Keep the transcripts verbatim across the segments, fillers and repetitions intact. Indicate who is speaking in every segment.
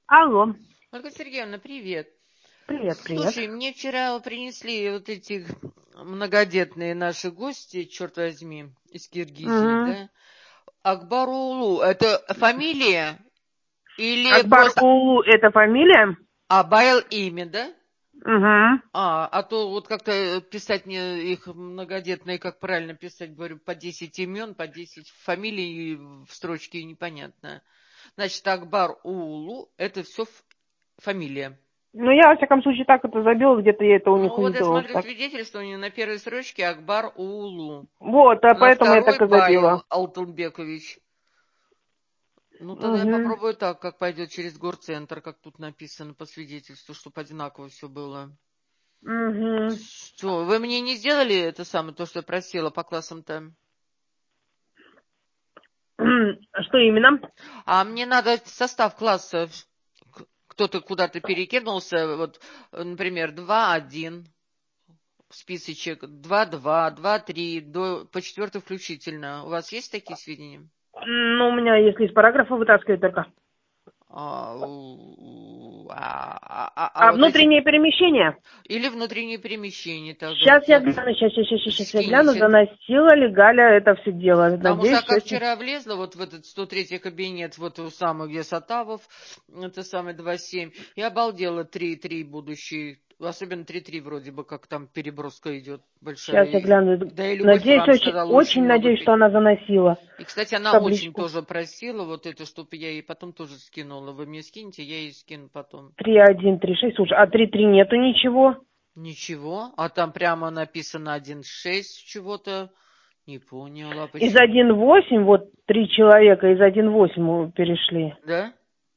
Speaker 1: Алло.
Speaker 2: Ольга Сергеевна, привет.
Speaker 1: Привет, привет.
Speaker 2: Слушай, мне вчера принесли вот эти многодетные наши гости, черт возьми, из Киргизии,
Speaker 1: Угу.
Speaker 2: да? Акбарулу, это фамилия или
Speaker 1: Акбар
Speaker 2: просто
Speaker 1: Улу — это фамилия?
Speaker 2: Абайл имя, да?
Speaker 1: Угу.
Speaker 2: А, а то вот как-то писать мне их многодетные, как правильно писать, говорю, по десять имен, по десять фамилий в строчке непонятно. Значит, Акбар Улу, это все фамилия.
Speaker 1: Ну, я, во всяком случае, так это забила, где-то я это у них
Speaker 2: Ну, вот я
Speaker 1: увидела.
Speaker 2: смотрю
Speaker 1: Так.
Speaker 2: свидетельствование на первой строчке Акбар Улу,
Speaker 1: Вот, а
Speaker 2: а на
Speaker 1: поэтому я
Speaker 2: второй
Speaker 1: так и
Speaker 2: Байл
Speaker 1: забила.
Speaker 2: Алтынбекович. Ну, тогда я
Speaker 1: Угу.
Speaker 2: попробую так, как пойдет через горцентр, как тут написано по свидетельству, чтобы одинаково все было.
Speaker 1: Угу.
Speaker 2: Что, вы мне не сделали это самое, то, что я просила по классам-то?
Speaker 1: Что именно?
Speaker 2: А мне надо состав класса. Кто-то куда-то перекинулся, вот, например, два один. Списочек два-два, два-три, до, по четвертый включительно. У вас есть такие сведения?
Speaker 1: Ну, у меня, если из параграфа вытаскивать только.
Speaker 2: А, у- а, а, а- а
Speaker 1: А
Speaker 2: вот эти...
Speaker 1: внутреннее перемещение?
Speaker 2: Или внутренние перемещения тогда.
Speaker 1: Сейчас я
Speaker 2: Вот,
Speaker 1: гляну, сейчас, сейчас, сейчас, сейчас я гляну,
Speaker 2: скинете.
Speaker 1: заносила ли Галя это все дело.
Speaker 2: Потому что
Speaker 1: Надеюсь,
Speaker 2: я
Speaker 1: что
Speaker 2: как
Speaker 1: это...
Speaker 2: вчера влезла вот в этот сто третий кабинет, вот у самого, где Сатавов, это самый два семь, и обалдела три-три будущий. Особенно три-три вроде бы, как там переброска идет большая.
Speaker 1: Сейчас я
Speaker 2: И-
Speaker 1: гляну.
Speaker 2: Да и Любовь
Speaker 1: Надеюсь,
Speaker 2: вам
Speaker 1: очень,
Speaker 2: сказала, очень
Speaker 1: очень
Speaker 2: много.
Speaker 1: надеюсь, что она заносила
Speaker 2: И, кстати,
Speaker 1: в
Speaker 2: она очень
Speaker 1: табличку.
Speaker 2: тоже просила вот это, чтобы я ей потом тоже скинула. Вы мне скиньте, я ей скину потом.
Speaker 1: три один три шесть. Слушай, а три три нету ничего?
Speaker 2: Ничего. А там прямо написано один шесть чего-то. Не поняла,
Speaker 1: Из
Speaker 2: почему.
Speaker 1: один восемь, вот три человека из один восемь перешли.
Speaker 2: Да?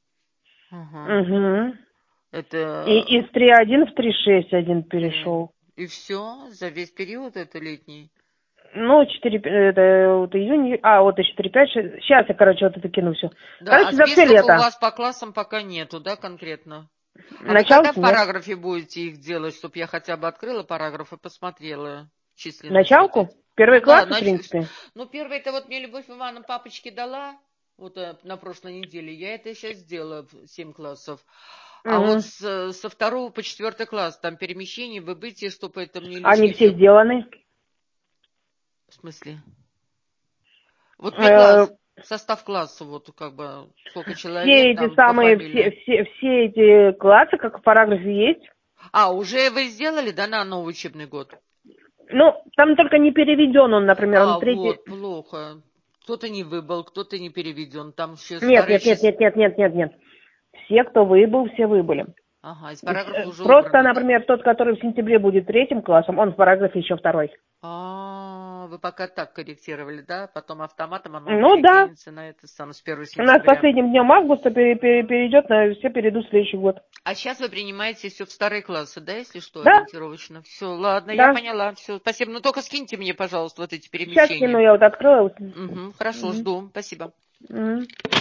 Speaker 2: Ага.
Speaker 1: Угу. И
Speaker 2: Это...
Speaker 1: из три один в три шесть один
Speaker 2: три.
Speaker 1: перешел.
Speaker 2: И все? За весь период это летний?
Speaker 1: Ну, четыре, это вот июнь, а, вот еще три пять шесть. Сейчас я, короче, вот это кину все.
Speaker 2: Да, а
Speaker 1: Короче, за все
Speaker 2: списков у
Speaker 1: лето.
Speaker 2: вас по классам пока нету, да, конкретно? А вы когда
Speaker 1: Началки
Speaker 2: в
Speaker 1: нет.
Speaker 2: параграфе будете их делать, чтобы я хотя бы открыла параграф и посмотрела численность вот
Speaker 1: Началку?
Speaker 2: эту?
Speaker 1: Первый
Speaker 2: Ну да,
Speaker 1: класс, в
Speaker 2: нач...
Speaker 1: принципе.
Speaker 2: ну первое это вот мне Любовь Ивановна папочке дала, вот э, на прошлой неделе, я это сейчас сделала, в семь классов. А вот
Speaker 1: Угу.
Speaker 2: с, со второго по четвертый класс, там перемещение, выбытие, чтобы это мне
Speaker 1: Они все
Speaker 2: лишние...
Speaker 1: сделаны.
Speaker 2: В смысле? Вот мне
Speaker 1: Э,
Speaker 2: класс, состав класса, вот как бы сколько
Speaker 1: все
Speaker 2: человек
Speaker 1: эти
Speaker 2: там по
Speaker 1: самые, все,
Speaker 2: фамилии.
Speaker 1: все, все эти классы, как в параграфе есть.
Speaker 2: А, уже вы сделали, да, на новый учебный год?
Speaker 1: Ну, там только не переведен он, например, он
Speaker 2: А,
Speaker 1: третий.
Speaker 2: вот, плохо. Кто-то не выбыл, кто-то не переведен. Там еще
Speaker 1: Нет,
Speaker 2: старые
Speaker 1: нет, нет,
Speaker 2: сейчас...
Speaker 1: нет, нет, нет, нет, нет. Все, кто выбыл, все выбыли.
Speaker 2: Ага, из параграфа
Speaker 1: Вс-
Speaker 2: уже убран
Speaker 1: Просто,
Speaker 2: будет.
Speaker 1: например, тот, который в сентябре будет третьим классом, он в параграфе еще второй.
Speaker 2: А, вы пока так корректировали, да? Потом автоматом оно
Speaker 1: Ну да,
Speaker 2: перекинется на это самое с первого
Speaker 1: у нас
Speaker 2: сентября.
Speaker 1: последним днем августа пере- пере- перейдет, на все перейдут в следующий год.
Speaker 2: А сейчас вы принимаете все в старые классы, да, если что,
Speaker 1: Да,
Speaker 2: ориентировочно? Все, ладно, я
Speaker 1: да.
Speaker 2: поняла. Все, спасибо. Ну, только скиньте мне, пожалуйста, вот эти
Speaker 1: Сейчас кину,
Speaker 2: перемещения.
Speaker 1: я вот открыла.
Speaker 2: Угу, хорошо,
Speaker 1: Угу.
Speaker 2: жду. Спасибо.
Speaker 1: Угу.